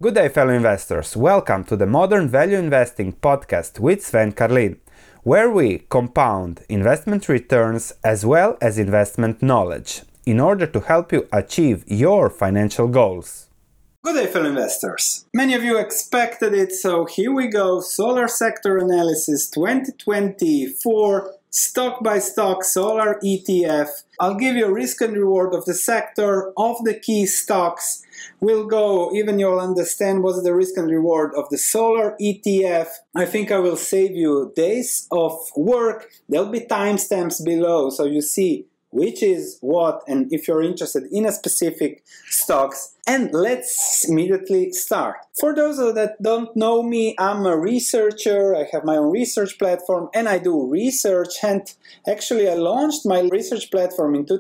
Good day, fellow investors. Welcome to the Modern Value Investing podcast with Sven Carlin, where we compound investment returns as well as investment knowledge in order to help you achieve your financial goals. Good day, fellow investors. Many of you expected it, so here we go. Solar Sector Analysis 2024, stock by stock solar ETF. I'll give you a risk and reward of the sector, of the key stocks. We'll go, even you'll understand what's the risk and reward of the solar ETF. I think I will save you days of work. There'll be timestamps below so you see which is what, and if you're interested in a specific stocks. And let's immediately start. For those that don't know me, I'm a researcher. I have my own research platform and I do research. And actually I launched my research platform in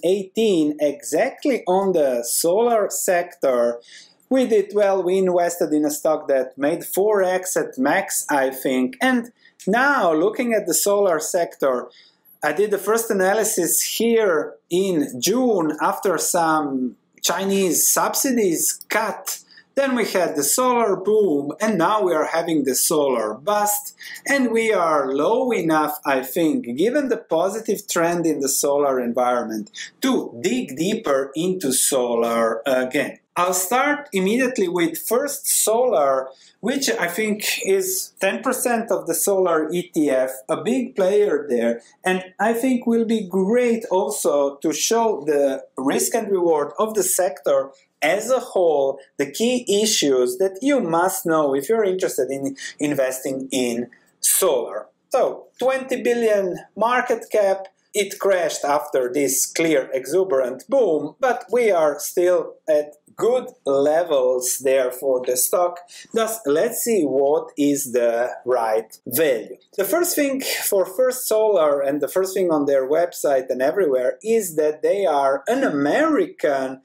2018 exactly on the solar sector. We did well. We invested in a stock that made 4x at max, I think. And now looking at the solar sector, I did the first analysis here in June after some Chinese subsidies cut. Then we had the solar boom, and now we are having the solar bust, and we are low enough, I think, given the positive trend in the solar environment, to dig deeper into solar again. I'll start immediately with First Solar, which I think is 10% of the solar ETF, a big player there, and I think will be great also to show the risk and reward of the sector as a whole, the key issues that you must know if you're interested in investing in solar. So, 20 billion market cap. It crashed after this clear exuberant boom, but we are still at good levels there for the stock. Thus, let's see what is the right value. The first thing for First Solar, and the first thing on their website and everywhere, is that they are an American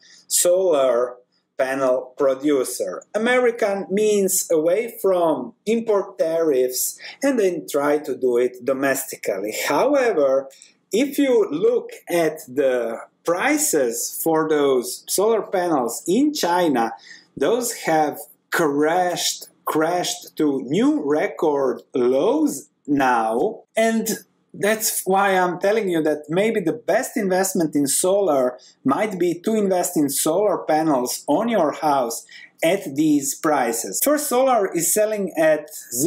solar panel producer. American means away from import tariffs and then try to do it domestically. However, if you look at the prices for those solar panels in China, those have crashed to new record lows now, and that's why I'm telling you that maybe the best investment in solar might be to invest in solar panels on your house at these prices. First Solar is selling at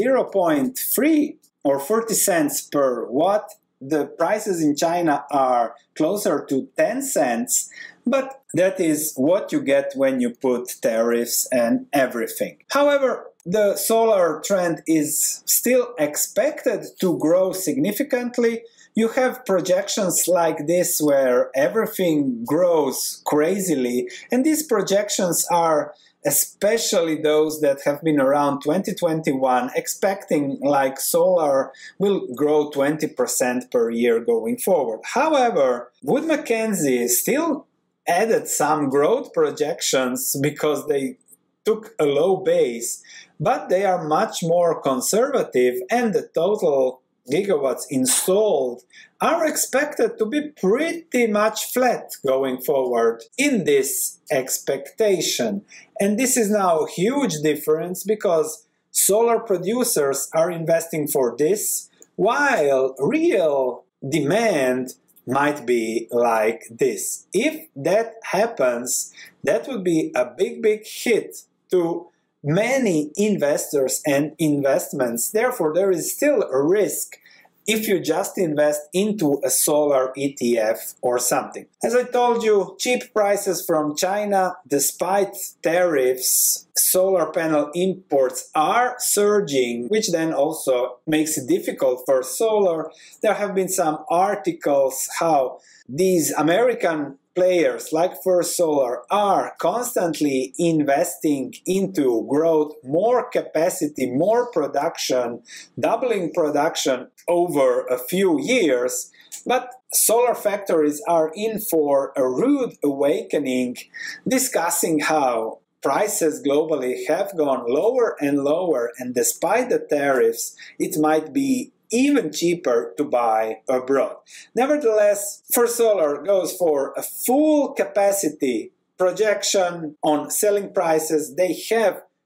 0.3 or 40 cents per watt. The prices in China are closer to 10 cents, but that is what you get when you put tariffs and everything. However, the solar trend is still expected to grow significantly. You have projections like this where everything grows crazily, and these projections are especially those that have been around 2021, expecting like solar will grow 20% per year going forward. However, Wood Mackenzie still added some growth projections because they took a low base, but they are much more conservative, and the total gigawatts installed are expected to be pretty much flat going forward in this expectation. And this is now a huge difference because solar producers are investing for this, while real demand might be like this. If that happens, that would be a big hit to many investors and investments. Therefore, there is still a risk if you just invest into a solar ETF or something. As I told you, cheap prices from China, despite tariffs, solar panel imports are surging, which then also makes it difficult for solar. There have been some articles how these American players like First Solar are constantly investing into growth, more capacity, more production, doubling production over a few years. But solar factories are in for a rude awakening, discussing how prices globally have gone lower and lower, and despite the tariffs, it might be even cheaper to buy abroad. Nevertheless, First Solar goes for a full capacity projection on selling prices. They have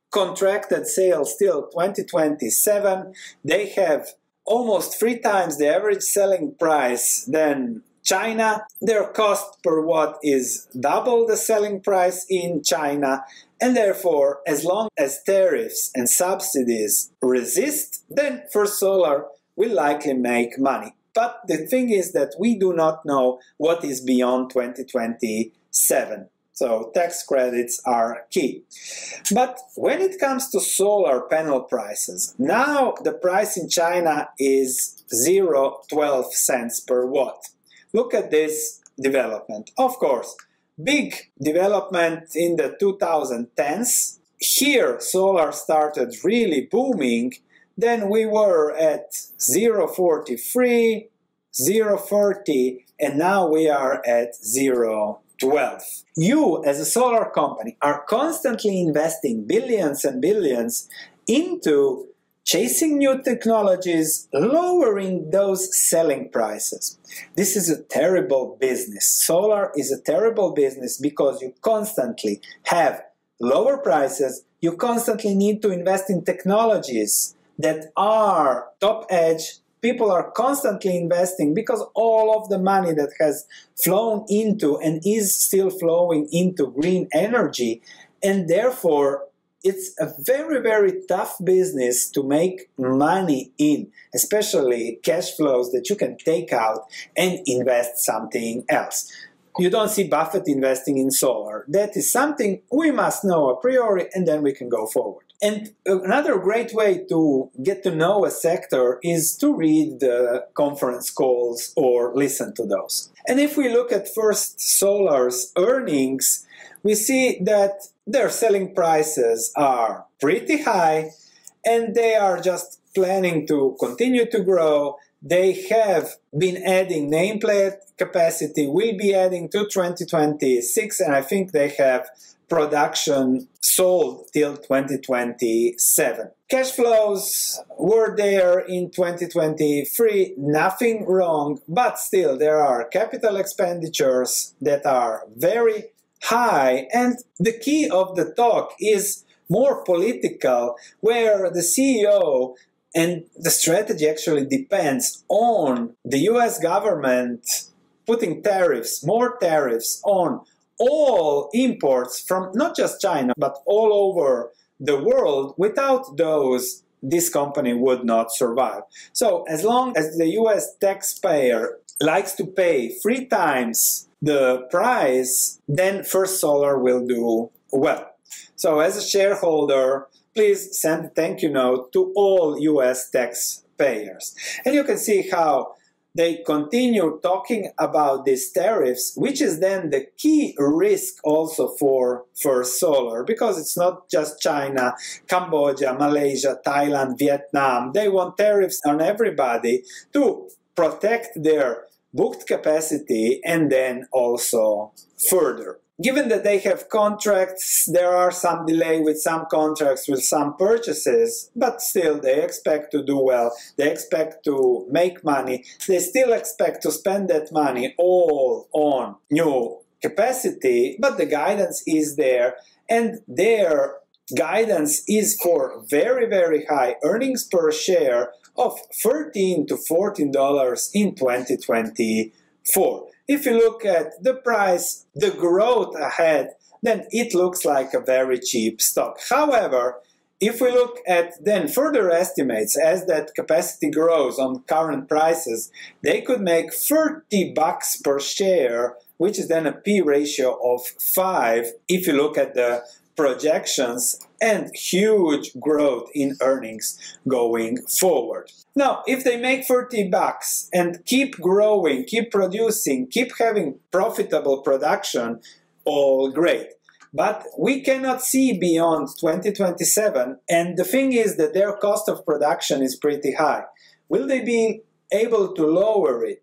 contracted sales till 2027. They have almost 3 times the average selling price than China. Their cost per watt is double the selling price in China. And therefore, as long as tariffs and subsidies resist, then First Solar will likely make money. But the thing is that we do not know what is beyond 2027. So tax credits are key. But when it comes to solar panel prices, now the price in China is 0.12 cents per watt. Look at this development. Of course, big development in the 2010s. Here, solar started really booming. Then we were at 0.43, 0.30, and now we are at 0.12. You, as a solar company, are constantly investing billions and billions into chasing new technologies, lowering those selling prices. This is a terrible business. Solar is a terrible business because you constantly have lower prices, you constantly need to invest in technologies that are top edge. People are constantly investing because all of the money that has flown into and is still flowing into green energy, and therefore it's a very, very tough business to make money in, especially cash flows that you can take out and invest something else. You don't see Buffett investing in solar. That is something we must know a priori, and then we can go forward. And another great way to get to know a sector is to read the conference calls or listen to those. And if we look at First Solar's earnings, we see that their selling prices are pretty high, and they are just planning to continue to grow. They have been adding nameplate capacity, will be adding to 2026, and I think they have production sold till 2027. Cash flows were there in 2023, nothing wrong, but still there are capital expenditures that are very high, and the key of the talk is more political, where the CEO and the strategy actually depends on the US government putting tariffs, more tariffs on all imports from not just China, but all over the world. Without those, this company would not survive. So as long as the US taxpayer likes to pay 3 times the price, then First Solar will do well. So as a shareholder, please send a thank you note to all US taxpayers. And you can see how they continue talking about these tariffs, which is then the key risk also for First Solar, because it's not just China, Cambodia, Malaysia, Thailand, Vietnam. They want tariffs on everybody to protect their booked capacity and then also further. Given that they have contracts, there are some delay with some contracts, with some purchases, but still they expect to do well. They expect to make money. They still expect to spend that money all on new capacity, but the guidance is there, and their guidance is for very, very high earnings per share of $13 to $14 in 2024. If you look at the price, the growth ahead, then it looks like a very cheap stock. However, if we look at then further estimates as that capacity grows on current prices, they could make $30 per share, which is then a P ratio of 5 if you look at the projections, and huge growth in earnings going forward. Now, if they make $30 and keep growing, keep producing, keep having profitable production, all great. But we cannot see beyond 2027, and the thing is that their cost of production is pretty high. Will they be able to lower it?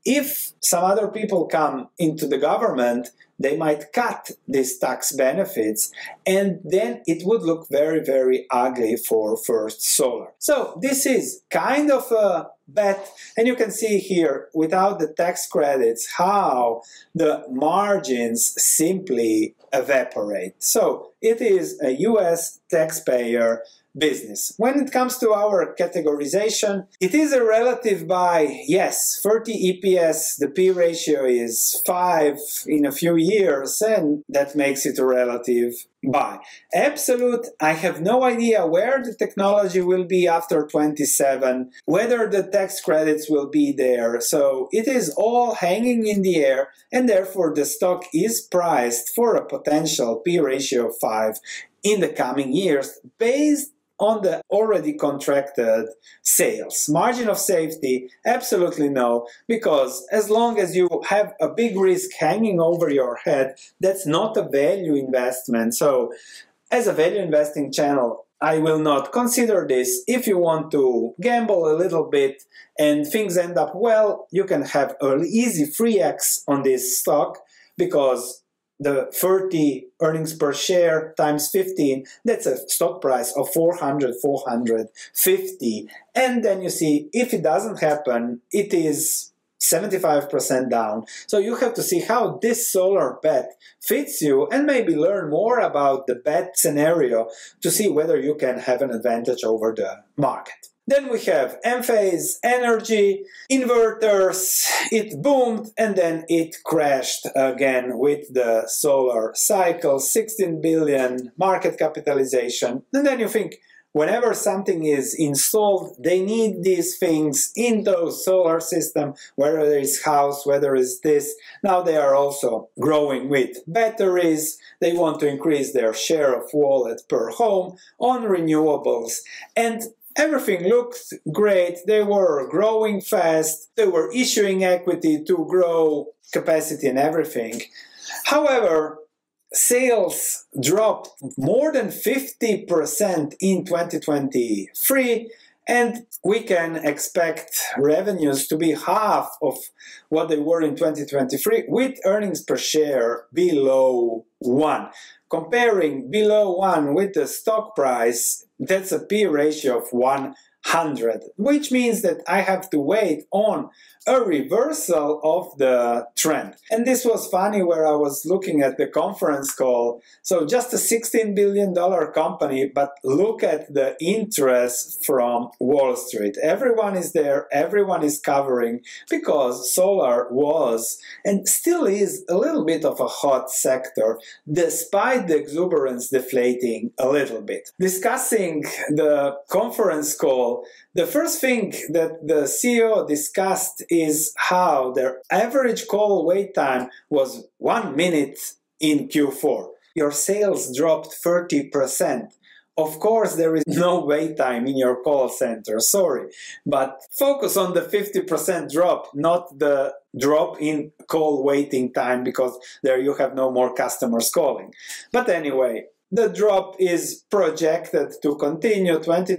if some other people come into the government, they might cut these tax benefits, and then it would look very, very ugly for First Solar. So this is kind of a bet, and you can see here, without the tax credits, how the margins simply evaporate. So it is a US taxpayer business. When it comes to our categorization, it is a relative buy. Yes, 30 EPS, the P ratio is 5 in a few years, and that makes it a relative buy. Absolute, I have no idea where the technology will be after 27, whether the tax credits will be there. So it is all hanging in the air, and therefore the stock is priced for a potential P ratio of 5 in the coming years based on the already contracted sales. Margin of safety, absolutely no, because as long as you have a big risk hanging over your head, that's not a value investment. So as a value investing channel, I will not consider this. If you want to gamble a little bit and things end up well, you can have an easy 3x on this stock, because the 30 earnings per share times 15, that's a stock price of 400, 450. And then you see, if it doesn't happen, it is 75% down. So you have to see how this solar bet fits you and maybe learn more about the bet scenario to see whether you can have an advantage over the market. Then we have Enphase Energy, inverters, it boomed and then it crashed again with the solar cycle, 16 billion market capitalization. And then you think, whenever something is installed, they need these things in those solar system, whether it's house, whether it's this. Now they are also growing with batteries. They want to increase their share of wallet per home on renewables. And everything looked great. They were growing fast. They were issuing equity to grow capacity and everything. However, sales dropped more than 50% in 2023, and we can expect revenues to be half of what they were in 2023, with earnings per share below 1. Comparing below 1 with the stock price, that's a P ratio of 100, which means that I have to wait on a reversal of the trend. And this was funny, where I was looking at the conference call. So just a $16 billion company, but look at the interest from Wall Street. Everyone is there, everyone is covering, because solar was and still is a little bit of a hot sector, despite the exuberance deflating a little bit. Discussing the conference call, the first thing that the CEO discussed is how their average call wait time was 1 minute in Q4. Your sales dropped 30%. Of course, there is no wait time in your call center, sorry. But focus on the 50% drop, not the drop in call waiting time, because there you have no more customers calling. But anyway, the drop is projected to continue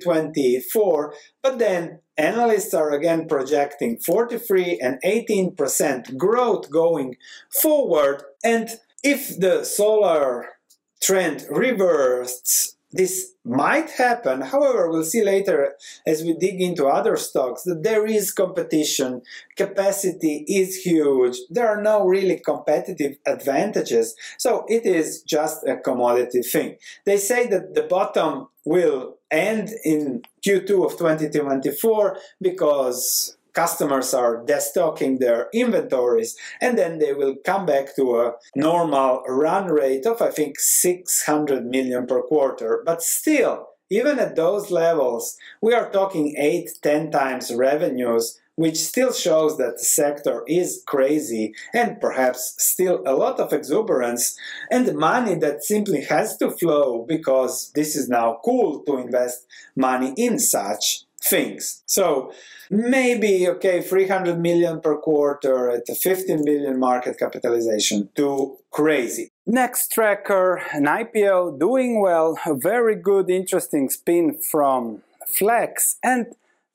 2024, but then analysts are again projecting 43 and 18% growth going forward. And if the solar trend reverses, this might happen. However, we'll see later as we dig into other stocks that there is competition. Capacity is huge. There are no really competitive advantages. So it is just a commodity thing. They say that the bottom will end in Q2 of 2024 because customers are destocking their inventories, and then they will come back to a normal run rate of, I think, 600 million per quarter. But still, even at those levels, we are talking 8-10 times revenues, which still shows that the sector is crazy and perhaps still a lot of exuberance and money that simply has to flow, because this is now cool to invest money in such things. So maybe, okay, 300 million per quarter at a 15 billion market capitalization, too crazy. Nextracker, an IPO doing well, a very good, interesting spin from Flex, and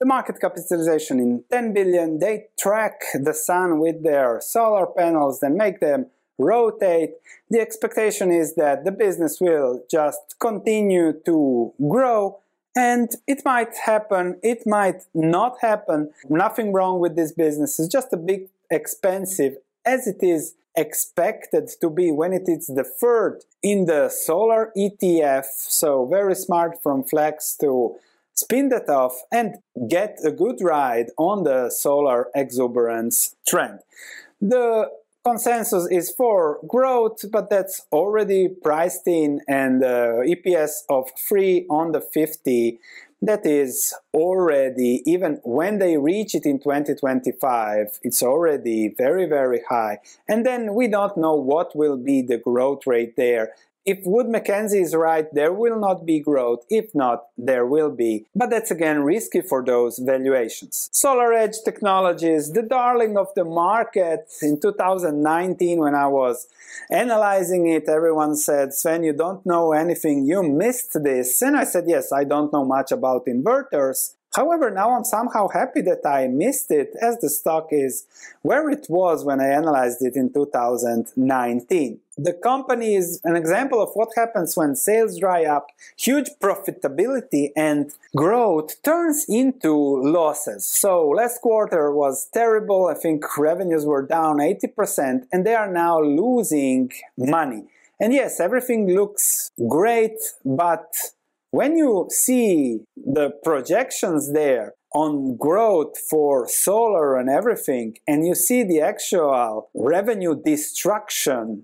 the market capitalization in 10 billion. They track the sun with their solar panels, then make them rotate. The expectation is that the business will just continue to grow, and it might happen, it might not happen. Nothing wrong with this business. It's just a bit expensive, as it is expected to be when it is deferred in the solar ETF. So very smart from Flex to spin that off and get a good ride on the solar exuberance trend. The consensus is for growth, but that's already priced in, and EPS of 3 on the 50. That is already, even when they reach it in 2025, it's already very, very high. And then we don't know what will be the growth rate there. If Wood Mackenzie is right, there will not be growth. If not, there will be. But that's again risky for those valuations. SolarEdge Technologies, the darling of the market in 2019 when I was analyzing it, everyone said, Sven, you don't know anything, you missed this. And I said, yes, I don't know much about inverters. However, now I'm somehow happy that I missed it, as the stock is where it was when I analyzed it in 2019. The company is an example of what happens when sales dry up. Huge profitability and growth turns into losses. So last quarter was terrible. I think revenues were down 80%, and they are now losing money. And yes, everything looks great, but when you see the projections there on growth for solar and everything, and you see the actual revenue destruction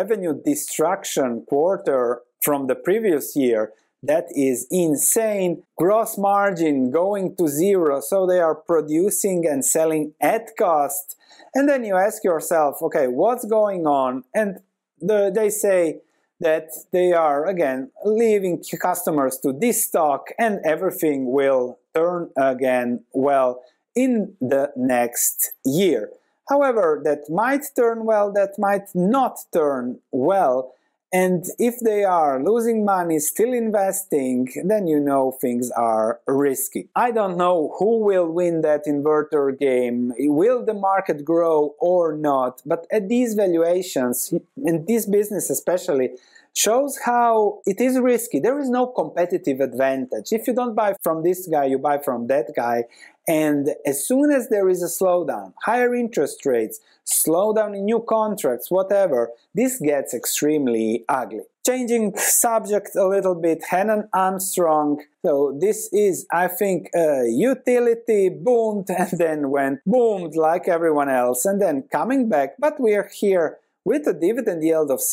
quarter from the previous year, that is insane. Gross margin going to zero, so they are producing and selling at cost. And then you ask yourself, okay, what's going on? And they say that they are, again, leaving customers to destock, and everything will turn again well in the next year. However, that might turn well, that might not turn well, and if they are losing money, still investing, then you know things are risky. I don't know who will win that inverter game. Will the market grow or not? But at these valuations, and this business especially, shows how it is risky. There is no competitive advantage. If you don't buy from this guy, you buy from that guy. And as soon as there is a slowdown, higher interest rates, slowdown in new contracts, whatever, this gets extremely ugly. Changing subject a little bit, Hannon Armstrong. So this is, I think, a utility boomed and then went boomed like everyone else and then coming back. But we are here with a dividend yield of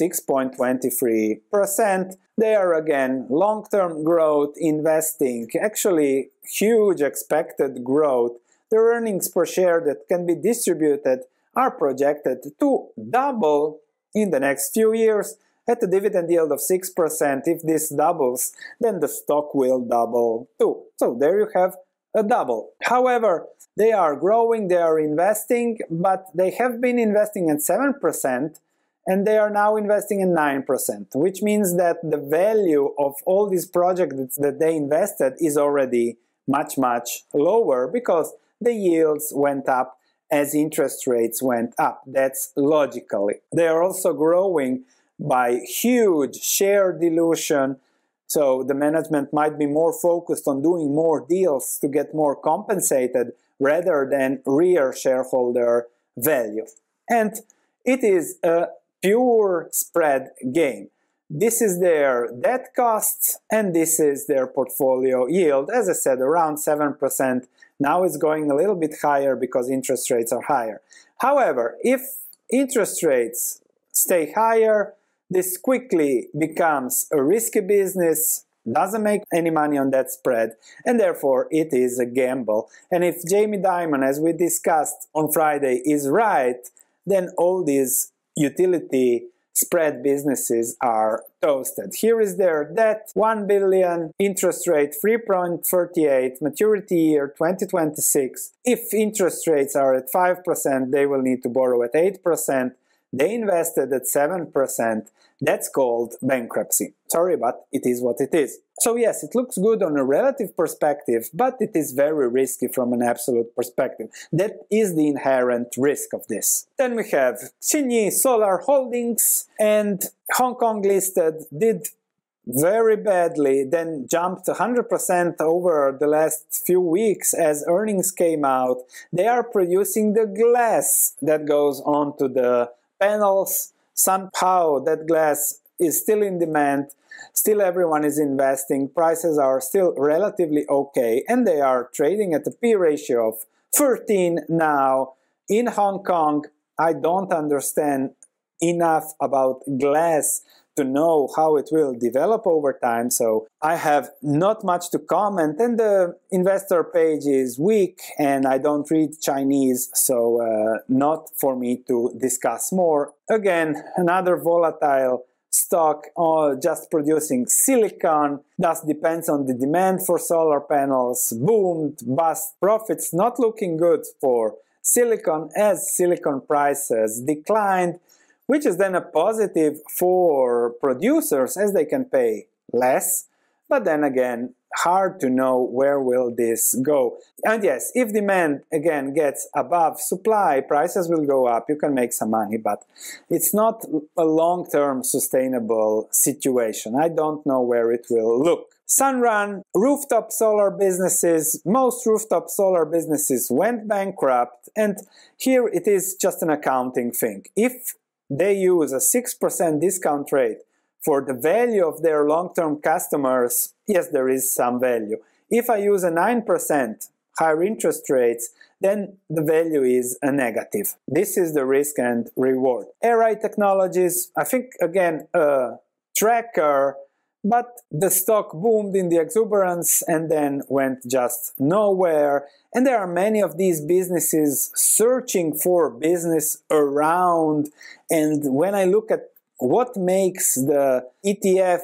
6.23%. They are again long-term growth investing, actually huge expected growth. The earnings per share that can be distributed are projected to double in the next few years at a dividend yield of 6%. If this doubles, then the stock will double too. So there you have a double. However, they are growing, they are investing, but they have been investing at 7%, and they are now investing in 9%, which means that the value of all these projects that they invested is already much, much lower because the yields went up as interest rates went up. That's logically. They are also growing by huge share dilution, so the management might be more focused on doing more deals to get more compensated rather than real shareholder value. And it is a pure spread game. This is their debt costs and this is their portfolio yield. As I said, around 7%. Now it's going a little bit higher because interest rates are higher. However, if interest rates stay higher, this quickly becomes a risky business, doesn't make any money on that spread, and therefore it is a gamble. And if Jamie Dimon, as we discussed on Friday, is right, then all these utility spread businesses are toasted. Here is their debt, 1 billion, interest rate 3.38, maturity year 2026. If interest rates are at 5%, they will need to borrow at 8%. they invested at 7%. That's called bankruptcy. Sorry, but it is what it is. So yes, it looks good on a relative perspective, but it is very risky from an absolute perspective. That is the inherent risk of this. Then we have Xinyi Solar Holdings, and Hong Kong listed, did very badly, then jumped 100% over the last few weeks as earnings came out. They are producing the glass that goes onto the panels. Somehow that glass is still in demand, still everyone is investing, prices are still relatively okay, and they are trading at a P ratio of 13 now. In Hong Kong, I don't understand enough about glass to know how it will develop over time, so I have not much to comment, and the investor page is weak and I don't read Chinese, so not for me to discuss more. Again, another volatile stock just producing silicon, thus depends on the demand for solar panels, boomed, bust, profits not looking good for silicon as silicon prices declined, which is then a positive for producers as they can pay less, but then again, hard to know where will this go. And yes, if demand again gets above supply, prices will go up, you can make some money, but it's not a long-term sustainable situation. I don't know where it will look. Sunrun, rooftop solar businesses, most rooftop solar businesses went bankrupt, and here it is just an accounting thing. If they use a 6% discount rate for the value of their long-term customers, yes, there is some value. If I use a 9% higher interest rates, then the value is a negative. This is the risk and reward. ARI Technologies, I think, again, a tracker, but the stock boomed in the exuberance and then went just nowhere. And there are many of these businesses searching for business around. And when I look at what makes the ETF,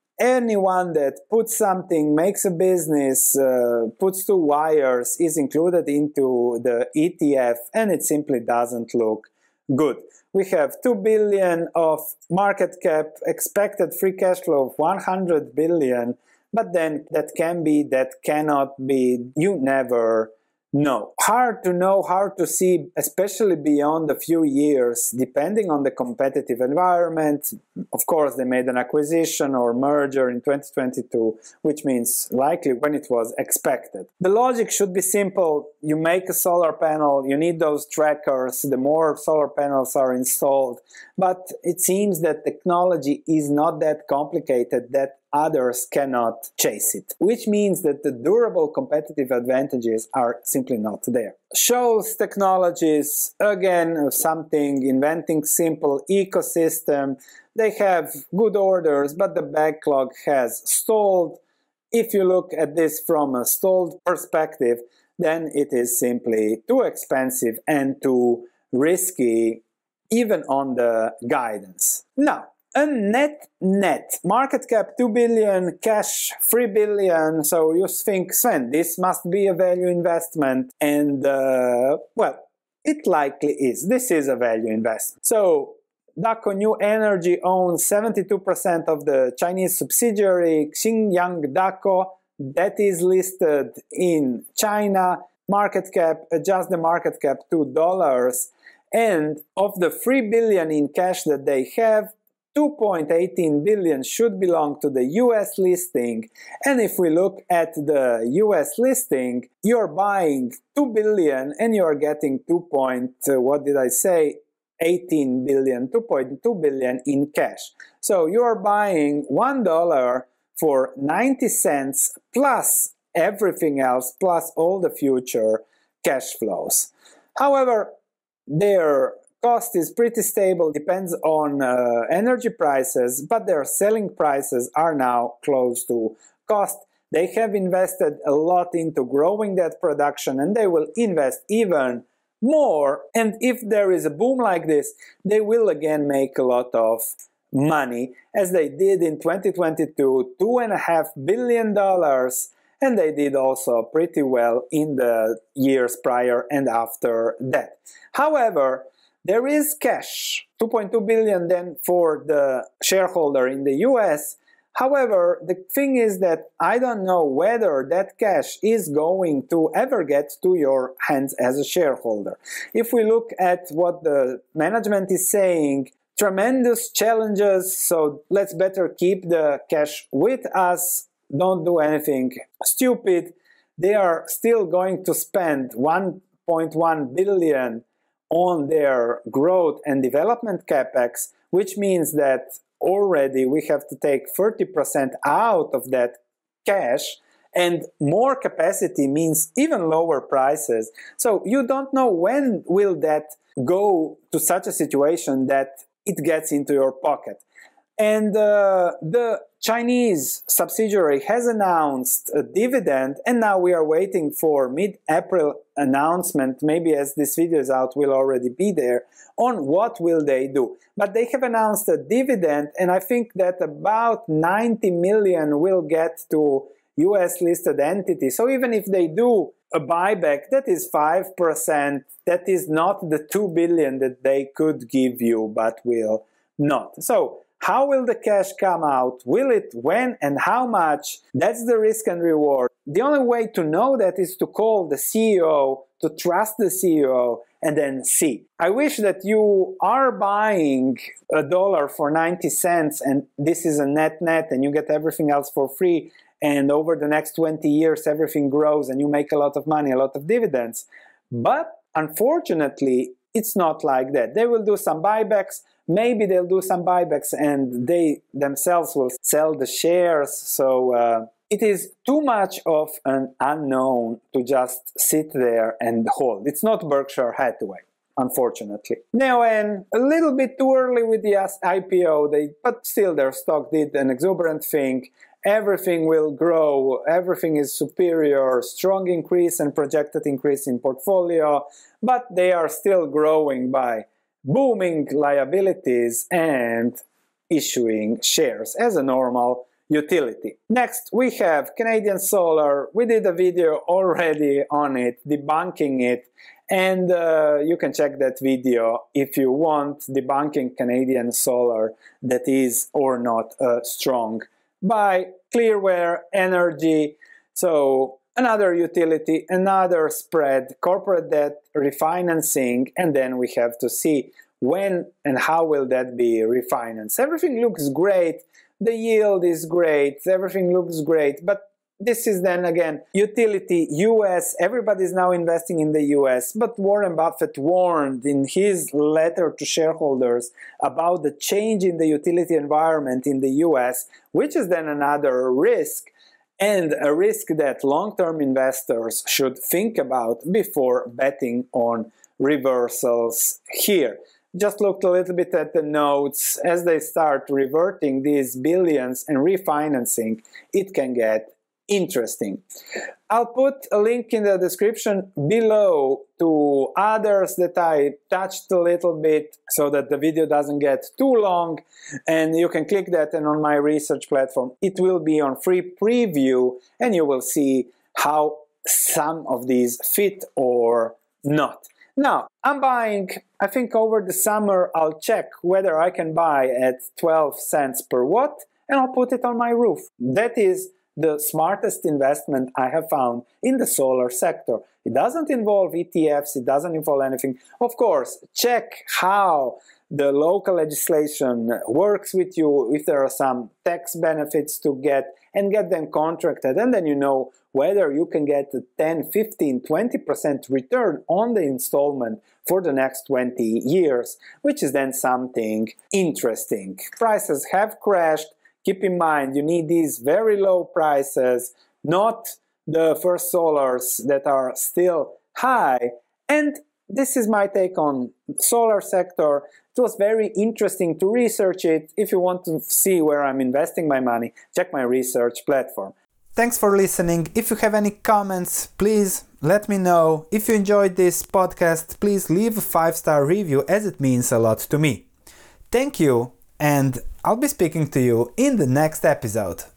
anyone that puts something, makes a business, puts two wires, is included into the ETF, and it simply doesn't look good. We have 2 billion of market cap, expected free cash flow of 100 billion, but then that can be, that cannot be, you never know. Hard to know, hard to see, especially beyond a few years, depending on the competitive environment. Of course, they made an acquisition or merger in 2022, which means likely when it was expected. The logic should be simple. You make a solar panel, you need those trackers, the more solar panels are installed. But it seems that technology is not that complicated that others cannot chase it, which means that the durable competitive advantages are simply not there. Shoals Technologies, again, something inventing simple ecosystem. They have good orders, but the backlog has stalled. If you look at this from a stalled perspective, then it is simply too expensive and too risky, even on the guidance. Now, a net market cap 2 billion, cash 3 billion. So you think, Sven, this must be a value investment, and well, it likely is. This is a value investment. So Daqo New Energy owns 72% of the Chinese subsidiary Xinjiang Daqo, that is listed in China. Market cap, adjust the market cap $2, and of the 3 billion in cash that they have, 2.18 billion should belong to the US listing. And if we look at the US listing, you're buying 2 billion and you're getting 18 billion, 2.2 billion in cash. So you're buying $1 for 90 cents plus everything else, plus all the future cash flows. However, their cost is pretty stable, depends on energy prices, but their selling prices are now close to cost. They have invested a lot into growing that production, and they will invest even more. And if there is a boom like this, they will again make a lot of money, as they did in 2022, $2.5 billion, and they did also pretty well in the years prior and after that. However, there is cash, 2.2 billion then for the shareholder in the US. However, the thing is that I don't know whether that cash is going to ever get to your hands as a shareholder. If we look at what the management is saying, tremendous challenges, so let's better keep the cash with us, don't do anything stupid. They are still going to spend 1.1 billion on their growth and development capex, which means that already we have to take 30% out of that cash, and more capacity means even lower prices. So you don't know when will that go to such a situation that it gets into your pocket. And the Chinese subsidiary has announced a dividend, and now we are waiting for mid-April announcement. Maybe as this video is out, will already be there on what will they do. But they have announced a dividend, and I think that about 90 million will get to US listed entities. So even if they do a buyback, that is 5%. That is not the 2 billion that they could give you, but will not. So how will the cash come out? Will it, when, and how much? That's the risk and reward. The only way to know that is to call the CEO, to trust the CEO, and then see. I wish that you are buying $1 for 90 cents, and this is a net, and you get everything else for free, and over the next 20 years everything grows and you make a lot of money, a lot of dividends. But unfortunately, it's not like that. They will do some buybacks. Maybe they'll do some buybacks and they themselves will sell the shares. So it is too much of an unknown to just sit there and hold. It's not Berkshire Hathaway, unfortunately. Neoen, a little bit too early with the IPO, but still their stock did an exuberant thing. Everything will grow, everything is superior, strong increase and projected increase in portfolio, but they are still growing by booming liabilities and issuing shares as a normal utility. Next, we have Canadian Solar. We did a video already on it, debunking it, and you can check that video if you want, debunking Canadian Solar, that is or not strong buy. Clearware Energy, so another utility, another spread, corporate debt refinancing, and then we have to see when and how will that be refinanced. Everything looks great, the yield is great, everything looks great, but this is then again utility US. Everybody's now investing in the US, but Warren Buffett warned in his letter to shareholders about the change in the utility environment in the US, which is then another risk, and a risk that long-term investors should think about before betting on reversals here. Just looked a little bit at the notes. As they start reverting these billions and refinancing, it can get interesting. I'll put a link in the description below to others that I touched a little bit so that the video doesn't get too long, and you can click that, and on my research platform it will be on free preview and you will see how some of these fit or not. Now, I'm buying, I think over the summer I'll check whether I can buy at 12 cents per watt, and I'll put it on my roof. That is the smartest investment I have found in the solar sector. It doesn't involve ETFs, it doesn't involve anything. Of course, check how the local legislation works with you, if there are some tax benefits to get, and get them contracted, and then you know whether you can get a 10, 15, 20% return on the installment for the next 20 years, which is then something interesting. Prices have crashed. Keep in mind, you need these very low prices, not the First Solars that are still high. And this is my take on the solar sector. It was very interesting to research it. If you want to see where I'm investing my money, check my research platform. Thanks for listening. If you have any comments, please let me know. If you enjoyed this podcast, please leave a 5-star review, as it means a lot to me. Thank you, and I'll be speaking to you in the next episode.